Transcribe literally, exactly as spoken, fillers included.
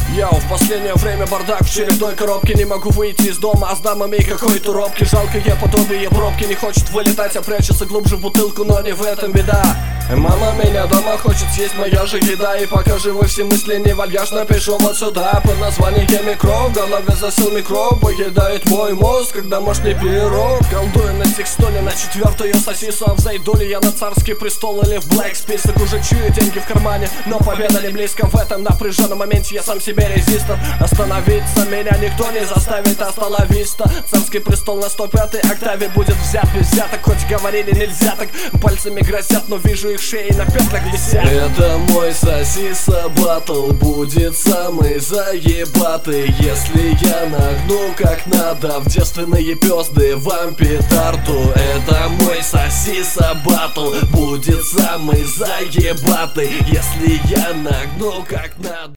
Яу, в последнее время бардак в черепной коробке. Не могу выйти из дома, а с дамами какой-то робки. Жалкое подобие пробки, не хочет вылетать, а прячется глубже в бутылку, но не в этом беда. Мама меня дома хочет съесть, моя же еда. И пока живой все мысли не вальяжно пишу вот сюда. Под названием микроб, в голове засел микроб. Поедает мой мозг, когда мощный пирог. Колдую на текстоле, на четвертую сосису. А взойду ли я на царский престол или в блэк список? Уже чую деньги в кармане, но победа не близко. В этом напряженном моменте я сам себе резистор. Остановиться меня никто не заставит, остановиться. Царский престол на сто пятой октаве будет взят без взяток. Хоть говорили нельзя так, пальцами грозят, но вижу их шеи на петлях висят. Это мой сосиса батл будет самый заебатый. Если я нагну как надо в девственные пёзды вам петарду. Это мой сосиса батл будет самый заебатый. Если я нагну как надо.